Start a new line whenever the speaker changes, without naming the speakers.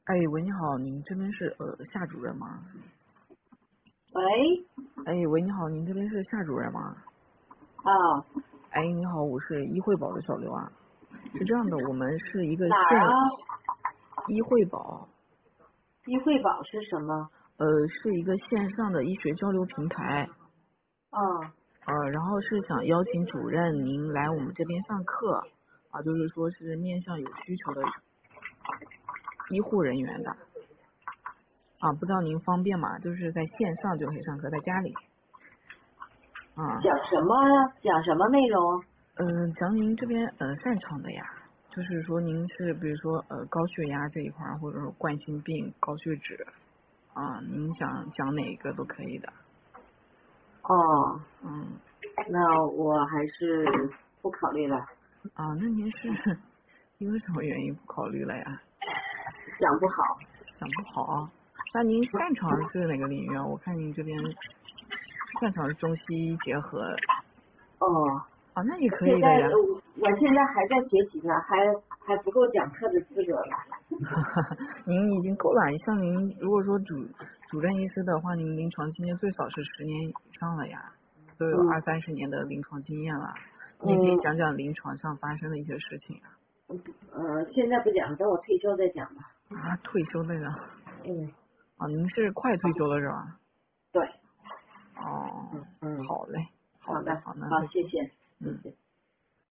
哎，喂，你好，您这边是夏主任吗？
喂，
哎，喂，你好，您这边是夏主任吗？
啊，
哎，你好，我是医惠宝的小刘啊。是这样的，我们是一个
哪儿啊？
医惠宝，
医惠宝是什么？
是一个线上的医学交流平台，
啊，
然后是想邀请主任您来我们这边上课，啊，就是说是面向有需求的医护人员的，啊，不知道您方便吗？就是在线上就可以上课，在家里，啊。
讲什么呀？讲什么内容？
讲您这边擅长的呀，就是说您是比如说高血压这一块儿，或者说冠心病、高血脂啊，您想讲哪个都可以的。
哦，
嗯
那我还是不考虑了，
啊，那您是因为什么原因不考虑了呀？
讲不好。
想不好啊？那您擅长是哪个领域啊？我看您这边擅长是中西医结合
哦，
啊，那也可
现在
以的呀。
我现在还在学习呢，还不够讲课的资格呢。
您已经够了，像您如果说主任医师的话，您临床经验最少是10年以上了呀，都有
嗯
20-30年的临床经验了。你也可以
嗯
讲讲临床上发生的一些事情啊。
现在不讲，等我退休再讲吧。
啊，退休的人
嗯，
啊，您是快退休了是吧？
对，
哦，
嗯，
好嘞，好嘞，
好的，
好，那
好，
再见。
谢谢，谢
嗯。
谢。